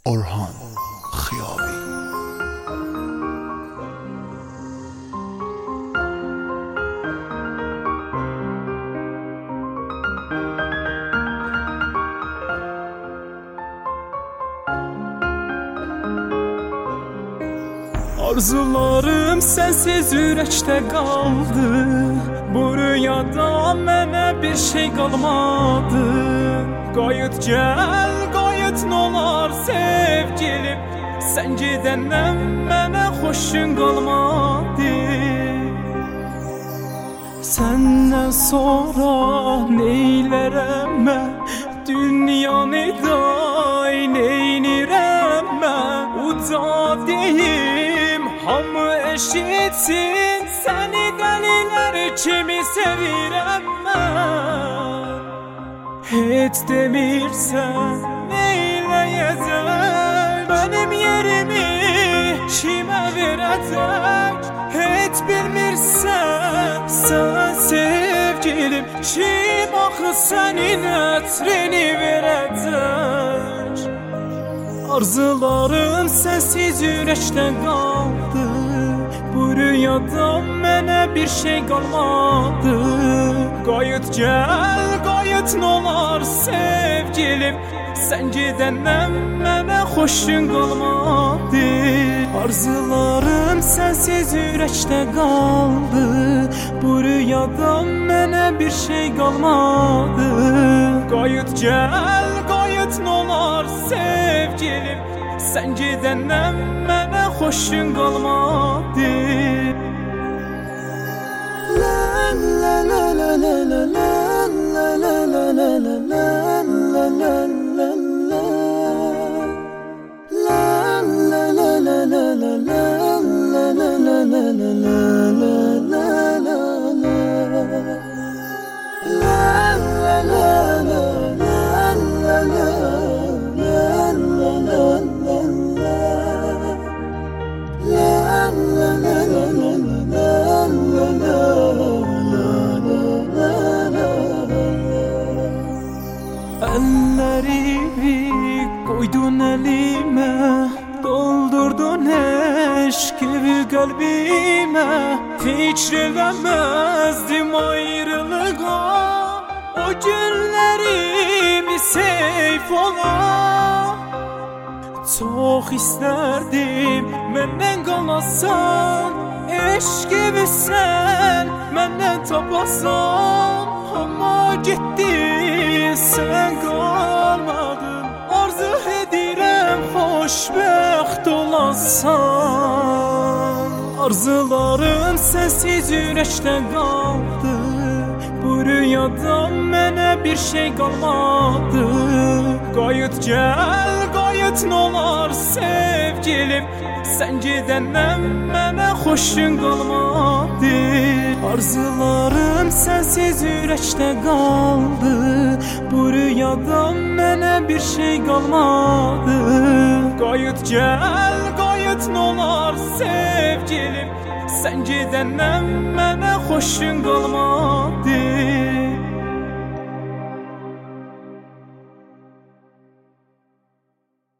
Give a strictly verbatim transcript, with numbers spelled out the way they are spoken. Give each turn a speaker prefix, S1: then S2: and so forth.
S1: Orhan Xiyabi.
S2: Arzularım sensiz ürəkdə qaldı. Bu rüyada mənə bir şey qalmadı. Qayıt gəl, qayıt nolar sevgilim. Sən gedəndən mənə xoşun qalmadı. Səndən sonra neylərəm mən, dünyanı da neynirəm mən. Uca deyim, hamı eşitsin, səni dəlilər kimi sevirəm mən. Heç demirsən, neyləyəcək, mənim yerimi kimə verəcək. Heç bilmirsən, sən sevgilim, kim axı sənin ətrini verəcək. Arzularım sensiz ürəkdə qaldı. Bu rüyada mənə bir şey qalmadı. Qayıt gəl, qayıt nolar sevgilim. Sən gedəndən mənə xoşun qalmadı. Arzularım sensiz ürəkdə qaldı. Bu rüyada mənə bir şey qalmadı. Qayıt gəl, qayıt nolar sevgilim. Sən gedəndən mənə xoşun qalmadı. La la la la la la la la la la la la la la la la la. La la la la la la la la la la la la la la la la. La la la la la la la. Əllərimi qoydun əlimə, doldurdun eşqimi qəlbimə. Fikr eləməzdim ayrılığa, o günlərimi seyf ola. Çox istərdim məndən qalasan, eşqimi sən məndən tapasan. Amma getdin, sən qalmadın. Arzu edirəm xoşbəxt olasan. Arzularım sensiz ürəkdə qaldı. Bu rüyada mənə bir şey qalmadı. Qayıt gəl, qayıt nolar sevgilim. Sən gedəndən mənə xoşun qalmadı. Arzularım sensiz ürəkdə qaldı. Bu rüyada mənə bir şey qalmadı. Qayıt gəl, qayıt nolar sevgilim. Sən gedəndən mənə xoşun qalmadı.